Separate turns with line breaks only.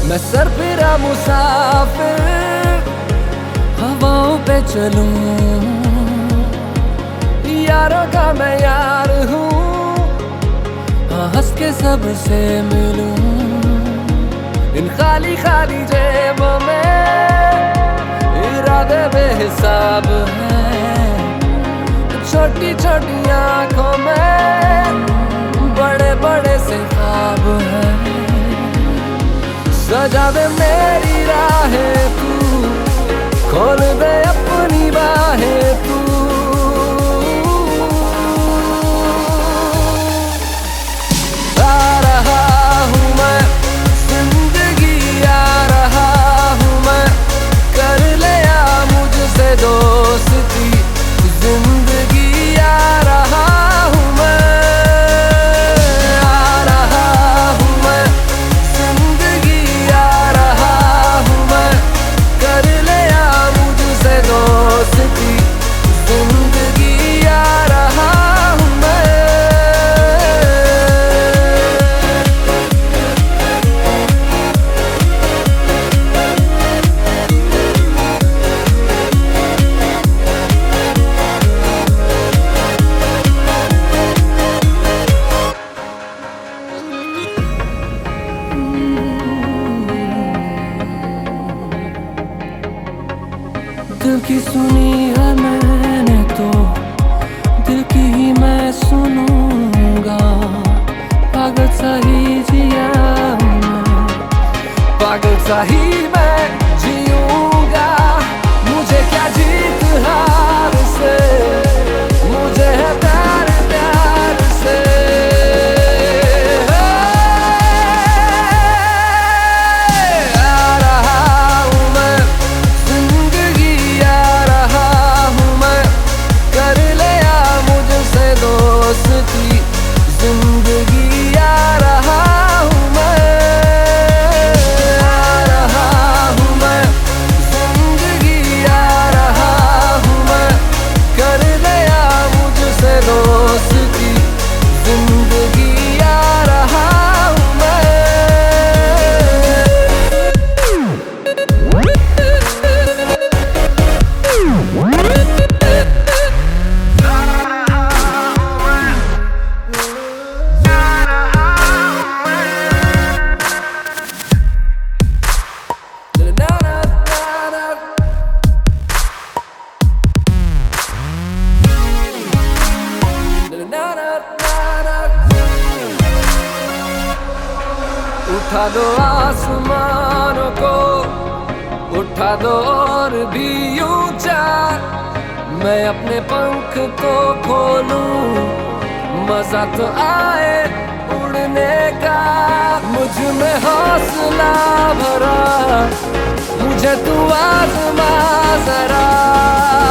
मैं सरफिरा मुसाफिर हवाओं पे चलूं, यारों का मैं यार हूँ, हाँ हंस के सबसे मिलूं। इन खाली खाली जेबों में इरादे बेहिसाब हैं, छोटी छोटी आंखों में बड़े बड़े से ख्वाब हैं। सजा दे मेरी राहें तू, खोल दे अपनी बाहें तू। आ रहा हूँ मैं जिंदगी, आ रहा हूँ मैं, कर ले आ मुझसे दोस्ती जिंदगी। आ रहा हूँ मैं, आ रहा हूँ मैं जिंदगी, आ रहा हूँ मैं, कर ले आ मुझसे दोस्ती जिंदगी। आ रहा हूँ मैं। दिल की सुनी है मैंने तो दिल की ही मैं सुनूंगा। पागल सा ही जिया मैं, पागल सा ही मैं जीऊंगा। मुझे क्या जीत हार से, मुझे है प्यार प्यार से। आ रहा हूँ मैं जिंदगी, आ रहा हूँ मैं, कर ले आ मुझसे दोस्ती जिंदगी। आ रहा हूँ मैं, आ रहा हूँ मैं जिंदगी, आ रहा हूँ मैं, कर ले आ मुझसे दोस्ती जिंदगी। आ रहा हूँ मैं। उठा दो आसमानों को, उठा दो और भी ऊंचा, मैं अपने पंख तो खोलूं, मजा तो आए उड़ने का। मुझ में हौसला भरा, मुझे तू आज़मा जरा।